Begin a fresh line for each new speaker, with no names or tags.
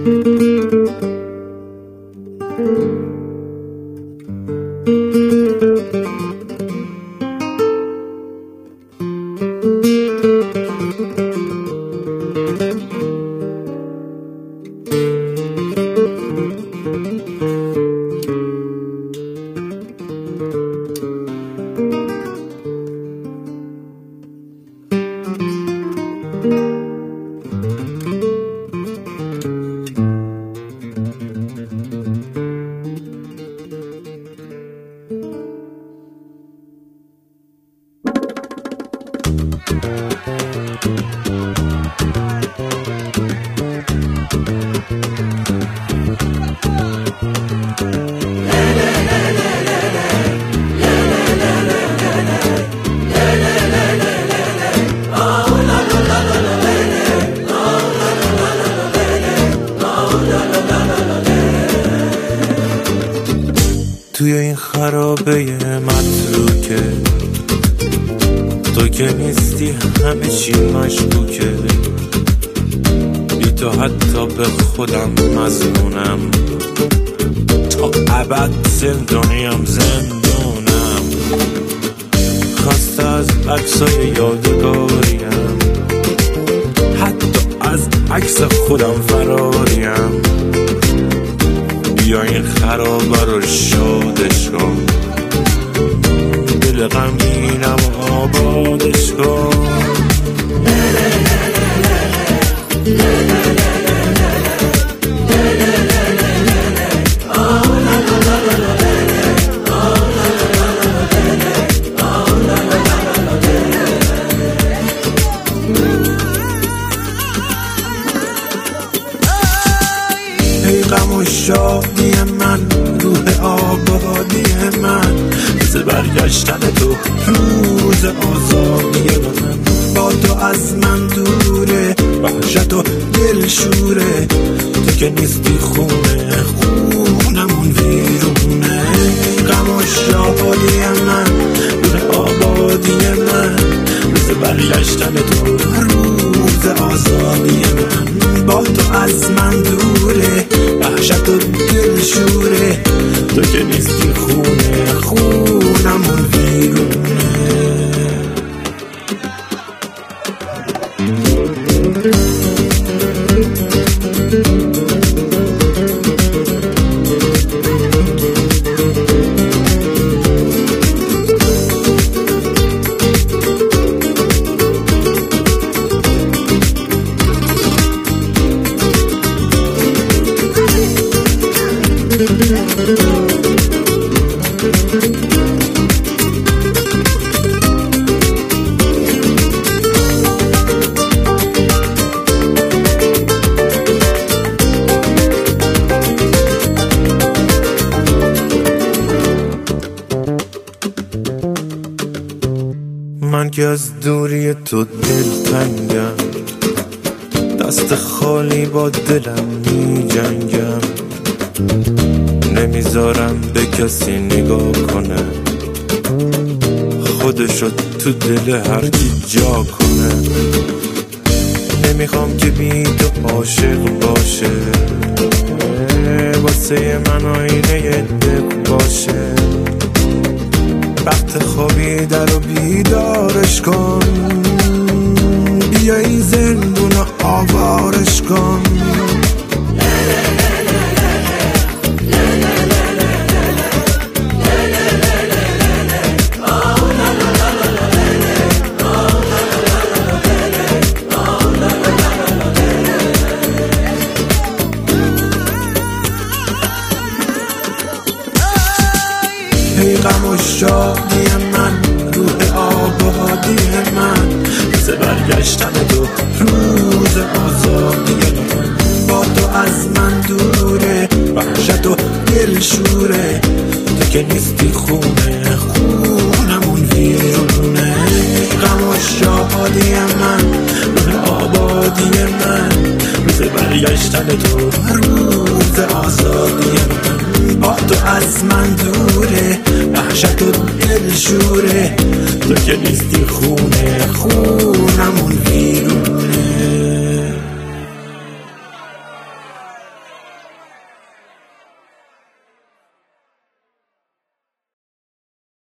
توی این خرابه متروکه تو که نیستی همه چی مشکوکه، بی تو حتی به خودم مظنونم، تا ابد زندانیم زندونم، خسته از عکسای یادگاریم، حتی از عکس خودم فراریم. بیا این خرابه رو شادش کن، دل غمگینم آبادش کن. غم و شادی من، روح آبادی من، روز برگشتن تو، روز آزادی من. با تو از من دوره، وحشت و دل شوره، تو که نیستی خونه، خونمون ویرونه. غم و شادی من، روح آبادی من، روز برگشتن تو، روز آزادی من. با تو از من دوره، وحشت و دل شوره، تو که نیستی خونه، خونمون ویرونه. من که از دوری تو دلتنگم، دست خالی با دلم می جنگم، نمیذارم به کسی نگاه کنه، خودشو تو دل هر کی جا کنه. نمیخوام که بی تو عاشق باشه، واسه من آینه دل باشه. وقت خوابیدن رو بیدارش کن، بیا این زندون رو آوارش کن. ای غم و شادی من، روح آبادی من، روز برگشتن تو، روز آزادی من. با تو از من دوره، وحشت و دل شوره، تو که نیستی خونه، خونمون ویرونه. غم و شادی من، روح آبادی من، روز برگشتن تو، روز آزادی من. با تو از من دوره، وحشت و دل شوره، تو که نیستی خونه، خونمون ویرونه.